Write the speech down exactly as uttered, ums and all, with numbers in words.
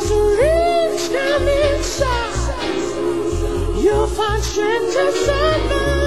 Just reach down inside. You'll find strength to survive.